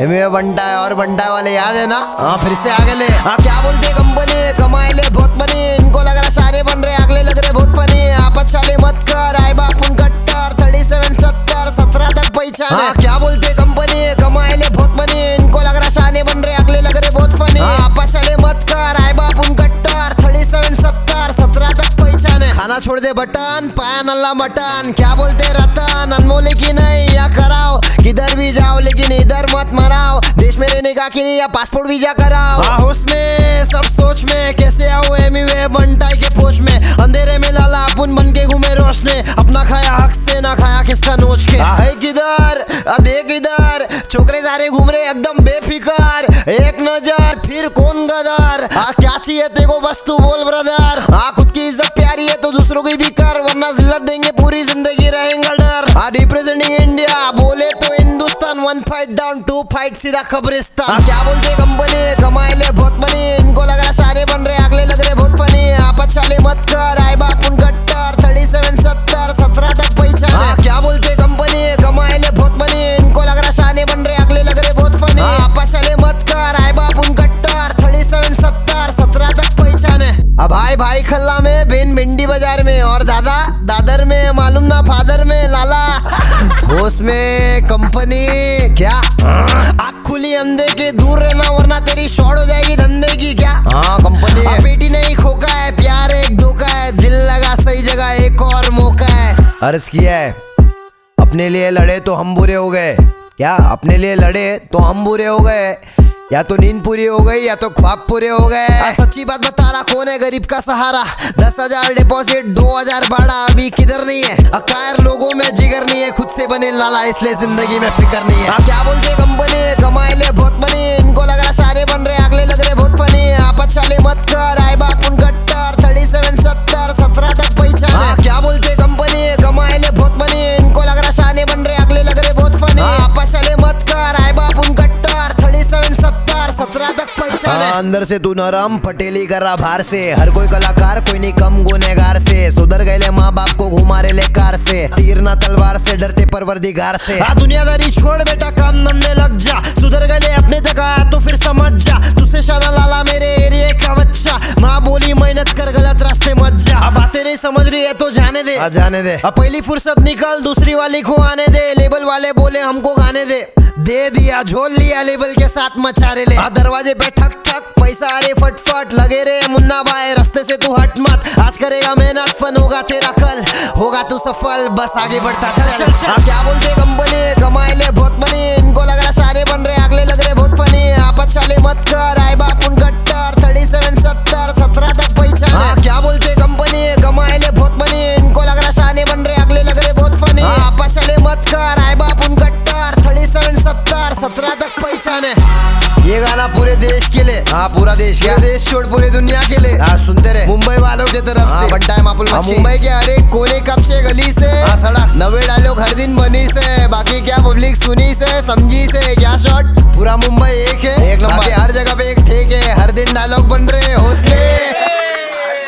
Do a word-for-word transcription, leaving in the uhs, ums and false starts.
में बंटा है और बंटा वाले याद है ना? हाँ फिर से आगे ले। हाँ क्या बोलते कंपनी कमाए ले बहुत बनी, इनको लग रहा सारे बन रहे अगले लग रहे बहुत फनी। आपस चाले मत कर आए बापुन कट्टर थर्टी सेवन सत्तर सत्रह तक पहचान। हाँ क्या बोलते कंपनी कमाए ले बहुत बनी, इनको लग रहा सारे बन रहे अगले लग रहे बहुत फनी। आपस चाले मत कर आए बापुन कट्टर थर्टी सेवन सत्तर सत्रह तक पहचान। खाना छोड़ दे बटन पाया नल्ला मटन, क्या बोलते रतन अनमोल की नहीं या कराओ, किधर भी जाओ लेकिन इधर मत मराओ, देश में रहने का कि नहीं या पासपोर्ट वीजा कराओ। होश में सब सोच में कैसे आओ एमी वे बंटाई के पोच में, अंधेरे में लाला अपन बन के घूमे रोशने, अपना खाया हक से ना खाया किसका नोच के। है किधर देख इधर छोकरे सारे घूम रहे एकदम बेफिकर, एक नजर फिर कौन गदर। हाँ क्या चाहिए तेको बस तू बोल ब्रदर, हाँ खुद की इज्जत प्यारी है तो दूसरों की भी कर, वरना जिल्लत देंगे पूरी जिंदगी रहेंगे डर। हाँ रिप्रेजेंटिंग इंडिया बोले तो Hindustan, one fight down two fight सीधा कब्रिस्तान। हाँ क्या बोलते कंपनी कमाए ले बहुत बनी, इनको लग रहा सारे बन रहे अगले लग रहे बहुत फनी। आपस चाले मत कर आए बापुन कट्टर थर्टी सेवन सत्तर सत्रह तक पहचान। हाँ क्या बोलते कंपनी कमाए ले बहुत बनी, इनको लग रहा सारे बन रहे अगले लग रहे बहुत फनी। आपस चाले मत कर आए बापुन कट्टर थर्टी सेवन सत्तर सत्रह तक पहचान। अब भाई भाई खल्ला में बेन भिंडी बाजार में और दादा दादर में, मालूम ना फादर में लाला होश में कंपनी क्या आँख खुली अंधे के दूर रहना वरना तेरी शॉर्ट हो जाएगी धंधे की क्या। हाँ कंपनी बेटी नहीं खोका है प्यार एक धोखा है, दिल लगा सही जगह एक और मौका है। अर्ज किया है अपने लिए लड़े तो हम बुरे हो गए, क्या अपने लिए लड़े तो हम बुरे हो गए, या तो नींद पूरी हो गई या तो ख्वाब पूरे हो गए। सच्ची बात बता रहा कौन है गरीब का सहारा, दस हजार डिपॉजिट दो हजार भाड़ा अभी किधर नहीं है, अकायर लोगों में जिगर नहीं है, खुद से बने लाला इसलिए जिंदगी में फिक्र नहीं है। हाँ क्या बोलते कंपनी कमाए ले बहुत बनी, इनको लग रहा सारे बन रहे अगले लग रहे बहुत फनी। आपस चाले मत कर आए बापुन कट्टर थर्टी सेवन सत्तर सत्रह तक पहचान। हाँ क्या बोलते कंपनी कमाए ले बहुत बनी, इनको लग रहा सारे बन रहे अगले लग रहे बहुत फनी। आपस चाले मत कर आए बापुन कट्टर थर्टी सेवन सत्तर सत्रह तक पहचान। अंदर से तू नरम पटेली कर रहा बाहर से, हर कोई कलाकार कोई नहीं कम गुनेगार से, सुधर गए माँ बाप को घुमा रहे ले कार से, तीर ना तलवार से डरते परवरदिगार से। हाँ दुनियादारी छोड़ बेटा काम धंधे लग जा, सुधर गए अपने तक आया तो फिर समझ जा, तुझसे शाना लाला मेरे एरिया का बच्चा, माँ बोली मेहनत कर गलत रास्ते मत जा। अब बातें नहीं समझ रही है तो जाने दे, जाने दे। अब पहली फुर्सत निकल दूसरी वाली को आने दे, लेबल वाले बोले हमको गाने दे, दे दिया झोल लिया लेबल के साथ मचा रे ले। दरवाजे पे ठक ठक पैसा अरे फटफट लगे रे मुन्ना भाई रास्ते से तू हट मत, आज करेगा मेहनत फन होगा तेरा कल, होगा तू सफल बस आगे बढ़ता चल चल चल। हाँ क्या बोलते कंपनी कमाए ले बहुत बनी, इनको लग रहा सारे बन रहे अगले लग रहे बहुत फनी। आपस चाले मत कर आए बापुन कट्टर थर्टी सेवन सत्तर सत्रह तक पहचान। हाँ क्या बोलते कंपनी कमाए ले बहुत बनी, इनको लग रहा सारे बन रहे अगले लग रहे बहुत फनी। आपस चाले मत कर आए बापुन कट्टर थर्टी सेवन सत्तर सत्रह तक पहचान है। ये गाना पूरे देश के लिए, हाँ पूरा देश क्या देश छोड़ पूरी दुनिया के लिए। हाँ सुनते रहे मुंबई वालों की तरफ से बंटा है मापुल मच्छी, मुंबई के हर एक कोने कब से गली से। हाँ सड़क नवे डायलॉग हर दिन बनी से, बाकी क्या पब्लिक सुनी से समझी से, क्या शॉट पूरा मुंबई एक है एक नंबर, हर जगह पे एक ठेक है, हर दिन डायलॉग बन रहे होश